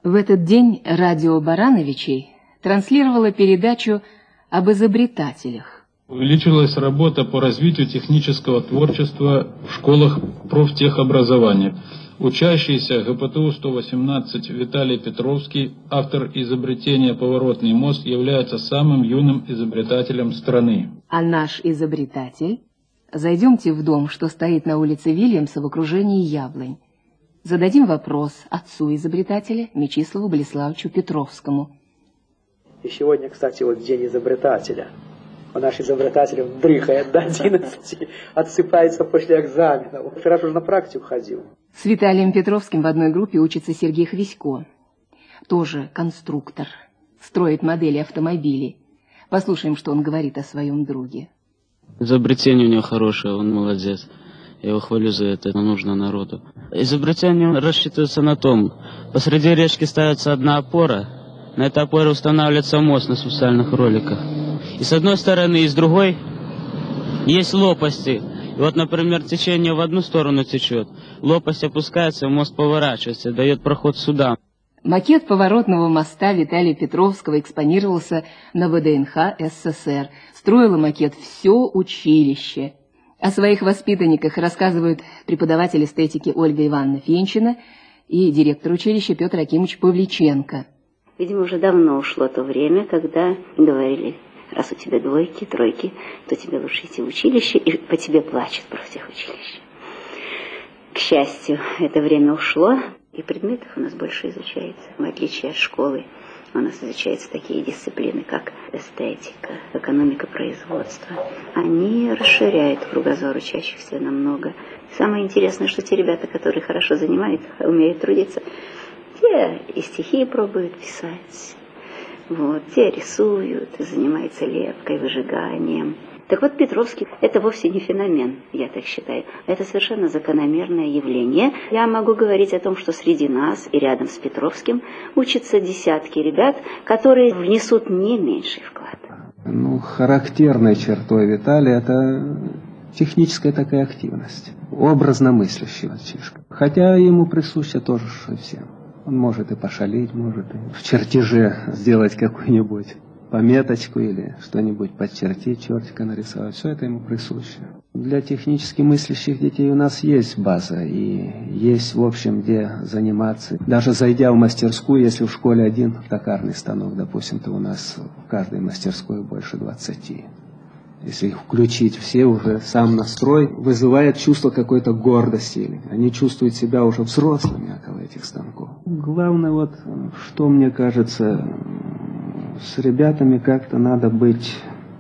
В этот день радио Барановичей транслировало передачу об изобретателях. Увеличилась работа по развитию технического творчества в школах профтехобразования. Учащийся ГПТУ-118 Виталий Петровский, автор изобретения «Поворотный мост», является самым юным изобретателем страны. А наш изобретатель? Зайдемте в дом, что стоит на улице Вильямса в окружении яблонь. Зададим вопрос отцу изобретателя, Мечиславу Болеславовичу Петровскому. И сегодня, кстати, вот день изобретателя. Наш изобретатель дрыхает до 11, отсыпается после экзамена. Вчера уже на практику ходил. С Виталием Петровским в одной группе учится Сергей Хвисько. Тоже конструктор. Строит модели автомобилей. Послушаем, что он говорит о своем друге. Изобретение у него хорошее, он молодец. Я его хвалю за это нужно народу. Изобретение рассчитывается на том, посреди речки ставится одна опора, на этой опоре устанавливается мост на специальных роликах. И с одной стороны, и с другой есть лопасти. И вот, например, течение в одну сторону течет, лопасть опускается, мост поворачивается, дает проход сюда. Макет поворотного моста Виталия Петровского экспонировался на ВДНХ СССР. Строило макет все училище. О своих воспитанниках рассказывают преподаватель эстетики Ольга Ивановна Фенчина и директор училища Петр Акимович Павличенко. Видимо, уже давно ушло то время, когда говорили: раз у тебя двойки, тройки, то тебе лучше идти в училище, и по тебе плачет профтехучилище. К счастью, это время ушло, и предметов у нас больше изучается, в отличие от школы. У нас изучаются такие дисциплины, как эстетика, экономика производства. Они расширяют кругозор учащихся намного. Самое интересное, что те ребята, которые хорошо занимаются, умеют трудиться, те и стихи пробуют писать, те рисуют, занимаются лепкой, выжиганием. Так вот, Петровский – это вовсе не феномен, я так считаю. Это совершенно закономерное явление. Я могу говорить о том, что среди нас и рядом с Петровским учатся десятки ребят, которые внесут не меньший вклад. Характерной чертой Виталия – это техническая такая активность, образно мыслящий мальчишка. Хотя ему присуще тоже всем. Он может и пошалить, может и в чертеже сделать какую-нибудь пометочку или что-нибудь подчертить, чертика нарисовать. Все это ему присуще. Для технически мыслящих детей у нас есть база и есть, в общем, где заниматься. Даже зайдя в мастерскую, если в школе один токарный станок, допустим, то у нас в каждой мастерской больше 20. Если их включить все, уже сам настрой вызывает чувство какой-то гордости. Они чувствуют себя уже взрослыми около этих станков. Главное, что мне кажется, с ребятами как-то надо быть...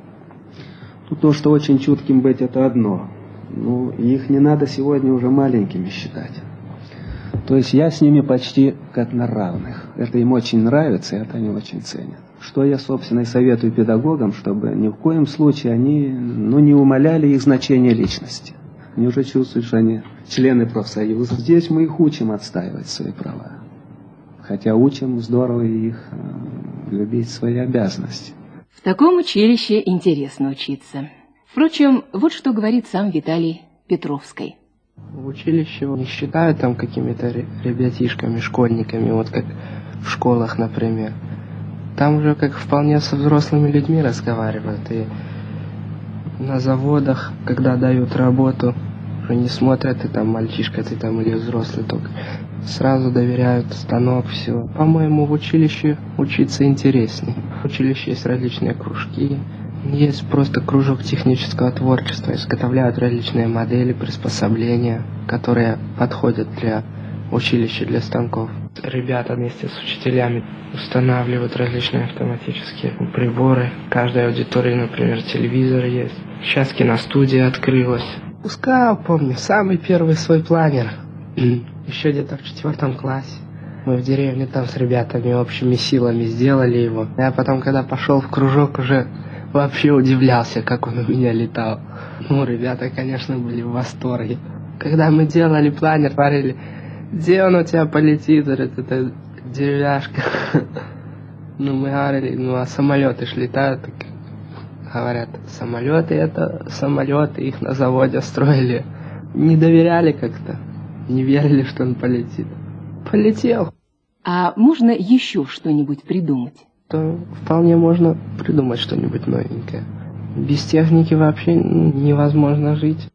То, что очень чутким быть, это одно. Их не надо сегодня уже маленькими считать. То есть я с ними почти как на равных. Это им очень нравится, и это они очень ценят. Что я, собственно, и советую педагогам, чтобы ни в коем случае они не умаляли их значение личности. Они уже чувствуют, что они члены профсоюза. Здесь мы их учим отстаивать свои права. Хотя учим здорово их любить свои обязанности. В таком училище интересно учиться. Впрочем, вот что говорит сам Виталий Петровский. В училище не считают там какими-то ребятишками, школьниками, как в школах, например. Там уже как вполне со взрослыми людьми разговаривают. И на заводах, когда дают работу, уже не смотрят, ты там мальчишка, ты там или взрослый только. Сразу доверяют станок, все. По-моему, в училище учиться интересней. В училище есть различные кружки. Есть просто кружок технического творчества. Изготовляют различные модели, приспособления, которые подходят для училища, для станков. Ребята вместе с учителями устанавливают различные автоматические приборы. В каждой аудитории, например, телевизор есть. Сейчас киностудия открылась. Пускай, помню, самый первый свой планер. Еще где-то в 4 классе. Мы в деревне там с ребятами общими силами сделали его. Я потом, когда пошел в кружок, уже вообще удивлялся, как он у меня летал. Ребята, конечно, были в восторге. Когда мы делали планер, говорили: где он у тебя полетит? Говорит, это деревяшка. Мы говорили, а самолеты ж летают. Так говорят, самолеты это самолеты, их на заводе строили. Не доверяли как-то, не верили, что он полетит. Полетел. А можно еще что-нибудь придумать? То вполне можно придумать что-нибудь новенькое. Без техники вообще невозможно жить.